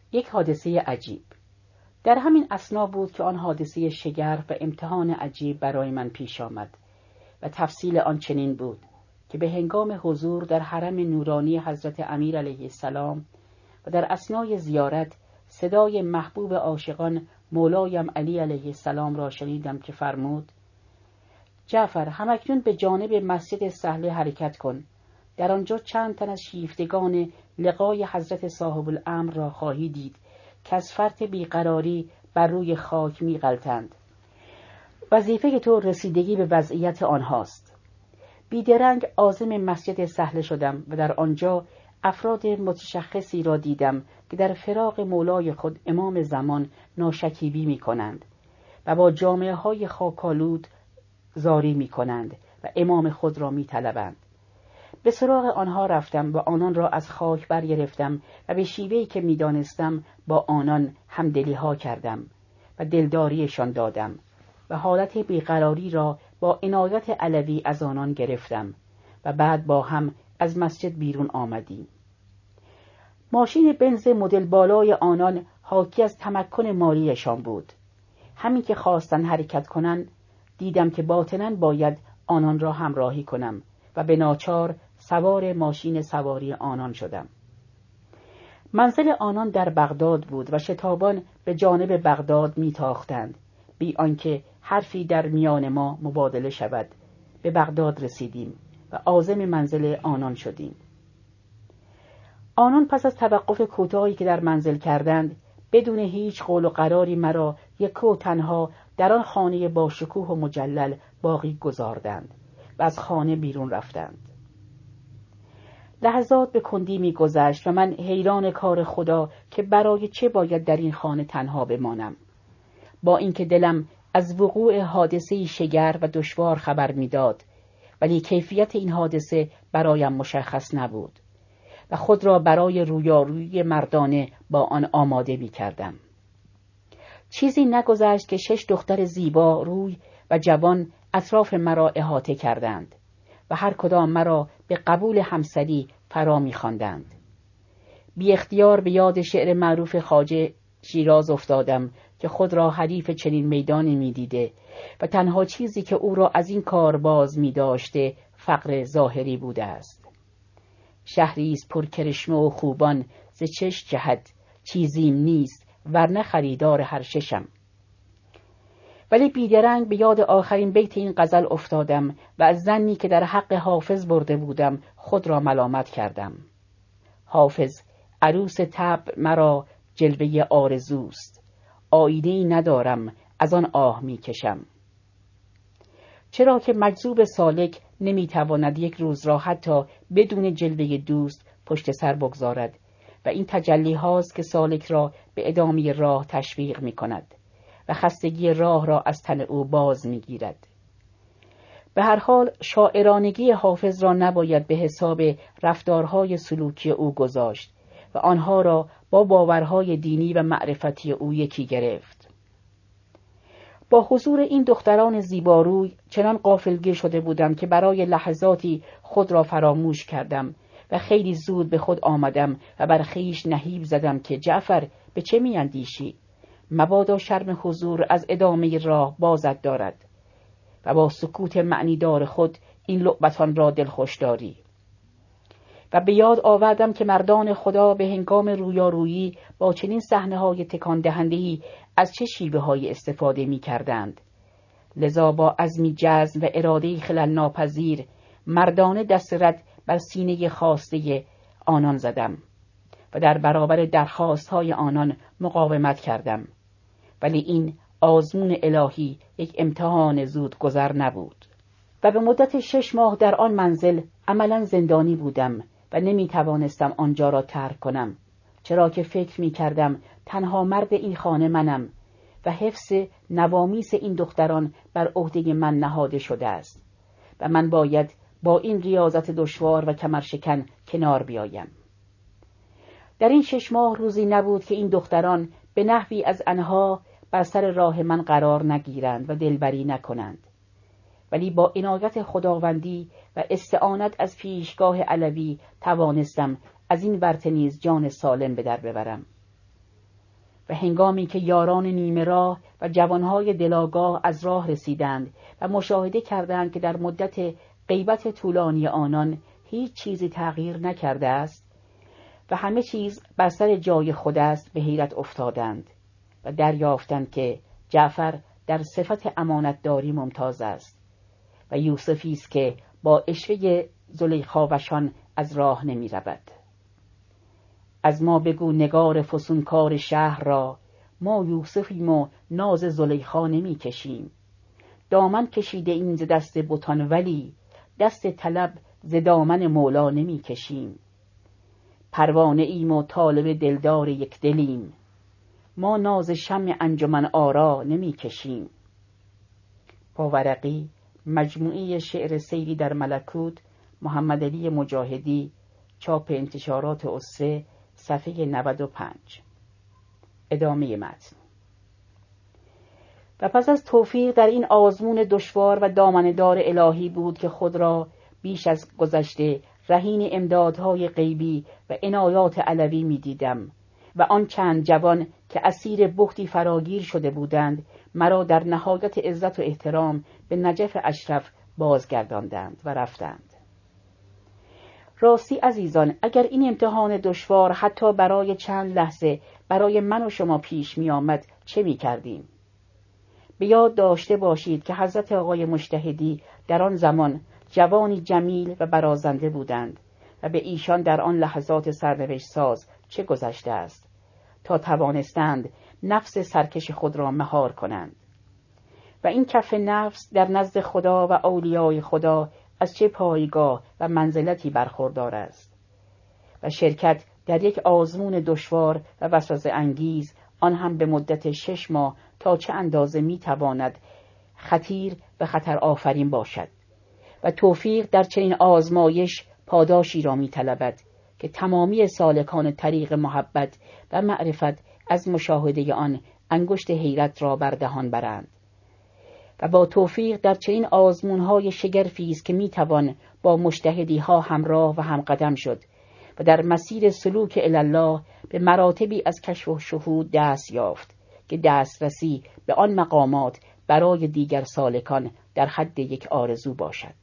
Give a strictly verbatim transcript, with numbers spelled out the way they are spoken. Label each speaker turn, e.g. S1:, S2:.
S1: یک حادثه عجیب. در همین اثنا بود که آن حادثه شگرف و امتحان عجیب برای من پیش آمد و تفصیل آن چنین بود که به هنگام حضور در حرم نورانی حضرت امیر علیه السلام و در اثنای زیارت صدای محبوب عاشقان مولایم علی علیه السلام را شنیدم که فرمود: جعفر، همکنون به جانب مسجد سهله حرکت کن. در آنجا چند تن از شیفتگان لقای حضرت صاحب الامر را خواهی دید که از فرط بیقراری بر روی خاک می غلطند. وظیفه تو رسیدگی به وضعیت آنهاست. بیدرنگ عازم مسجد سهله شدم و در آنجا افراد متشخصی را دیدم که در فراق مولای خود امام زمان ناشکیبی می کنند و با جامعه های خاکالود زاری می کنند و امام خود را می طلبند. به سراغ آنها رفتم و آنان را از خاک برگرفتم و به شیوهی که می دانستم با آنان همدلی ها کردم و دلداریشان دادم و حالت بیقراری را با عنایت علوی از آنان گرفتم و بعد با هم از مسجد بیرون آمدیم. ماشین بنز مدل بالای آنان حاکی از تمکن مالیشان بود. همین که خواستن حرکت کنند دیدم که باطناً باید آنان را همراهی کنم و به ناچار سوار ماشین سواری آنان شدم. منزل آنان در بغداد بود و شتابان به جانب بغداد میتاختند بی آنکه حرفی در میان ما مبادله شود. به بغداد رسیدیم و عازم منزل آنان شدیم. آنان پس از توقف کوتاهی که در منزل کردند بدون هیچ قول و قراری مرا یک و تنها در آن خانه با شکوه و مجلل باقی گذاردند و از خانه بیرون رفتند. لحظات به کندی می گذشت و من حیران کار خدا که برای چه باید در این خانه تنها بمانم، با اینکه دلم از وقوع حادثه شگرف و دشوار خبر میداد، ولی کیفیت این حادثه برایم مشخص نبود و خود را برای رویارویی مردانه با آن آماده می کردم. چیزی نگذشت که شش دختر زیبا روی و جوان اطراف مرا احاطه کردند و هر کدام مرا به قبول همسری فرا می خواندند. بی اختیار به یاد شعر معروف خواجه شیراز افتادم که خود را حریف چنین میدانی می دیده و تنها چیزی که او را از این کار باز می داشته فقر ظاهری بوده است. شهریست پر کرشمه و خوبان ز چش جهت، چیزیم نیست ورنه خریدار هر ششم. ولی بیدرنگ به یاد آخرین بیت این غزل افتادم و از ظنی که در حق حافظ برده بودم خود را ملامت کردم. حافظ: عروس طبع مرا جلوه آرزوست، آینه‌ای ندارم از آن آه می کشم. چرا که مجذوب سالک نمی تواند یک روز را حتی بدون جلوه دوست پشت سر بگذارد و این تجلی هاست که سالک را به ادامه راه تشویق می کند و خستگی راه را از تن او باز می گیرد. به هر حال شاعرانگی حافظ را نباید به حساب رفتارهای سلوکی او گذاشت و آنها را با باورهای دینی و معرفتی او یکی گرفت. با حضور این دختران زیباروی چنان غافلگیر شده بودم که برای لحظاتی خود را فراموش کردم و خیلی زود به خود آمدم و بر خویش نهیب زدم که جعفر به چه می اندیشی؟ مبادا شرم حضور از ادامه راه بازت دارد و با سکوت معنیدار خود این لعبتان را دلخوش داری. و به یاد آوردم که مردان خدا به هنگام رویارویی با چنین صحنه‌های تکان دهنده‌ای از چه شیوه‌های استفاده می‌کردند. لذا با عزمی جزم و اراده‌ای خلل ناپذیر مردانه دست رد بر سینه خواسته آنان زدم و در برابر درخواست‌های آنان مقاومت کردم. ولی این آزمون الهی یک امتحان زود گذر نبود و به مدت شش ماه در آن منزل عملاً زندانی بودم و نمی توانستم آنجا را ترک کنم، چرا که فکر می کردم تنها مرد این خانه منم و حفظ نوامیس این دختران بر عهده من نهاده شده است و من باید با این ریاضت دشوار و کمرشکن کنار بیایم. در این شش ماه روزی نبود که این دختران به نحوی از آنها بر سر راه من قرار نگیرند و دلبری نکنند، ولی با عنایت خداوندی و استعانت از پیشگاه علوی توانستم از این ورطه نیز جان سالم به در ببرم. و هنگامی که یاران نیمه راه و جوانهای دلاگاه از راه رسیدند و مشاهده کردند که در مدت غیبت طولانی آنان هیچ چیزی تغییر نکرده است و همه چیز بر سر جای خود است، به حیرت افتادند و دریافتند که جعفر در صفت امانتداری ممتاز است و یوسفی است که با عشوه زلیخاوشان از راه نمی رود. از ما بگو نگار فسونکار شهر را، ما یوسفیم و ناز زلیخا نمی کشیم. دامن کشیده این ز دست بتان، ولی دست طلب ز دامن مولا نمی کشیم. پروانه ایم و طالب دلدار یک دلیم، ما ناز شمع انجمن آرا نمی کشیم. پاورقی، مجموعه شعر سیری در ملکوت، محمد علی مجاهدی، چاپ انتشارات اسره، صفحه نود و پنج. ادامه متن. و پس از توفیق در این آزمون دشوار و دامنه‌دار الهی بود که خود را بیش از گذشته رهین امدادهای غیبی و عنایات علوی می دیدم و آن چند جوان که اسیر بختی فراگیر شده بودند مرا در نهایت عزت و احترام به نجف اشرف بازگرداندند و رفتند. راستی عزیزان، اگر این امتحان دشوار حتی برای چند لحظه برای من و شما پیش می آمد چه می کردیم؟ به یاد داشته باشید که حضرت آقای مجتهدی در آن زمان جوانی جمیل و برازنده بودند و به ایشان در آن لحظات سرنوشت ساز چه گذشته است تا توانستند نفس سرکش خود را مهار کنند. و این کف نفس در نزد خدا و اولیای خدا از چه پایگاه و منزلتی برخوردار است. و شرکت در یک آزمون دشوار و وسوسه انگیز، آن هم به مدت شش ماه، تا چه اندازه می تواند خطیر و خطر آفرین باشد. و توفیق در چنین آزمایش پاداشی را می طلبد که تمامی سالکان طریق محبت و معرفت از مشاهده آن انگشت حیرت را بر دهان برند. و با توفیق در چنین آزمون‌های شگرفی است که میتوان با مجتهدی ها همراه و همقدم شد و در مسیر سلوک الله به مراتبی از کشف و شهود دست یافت که دسترسی به آن مقامات برای دیگر سالکان در حد یک آرزو باشد.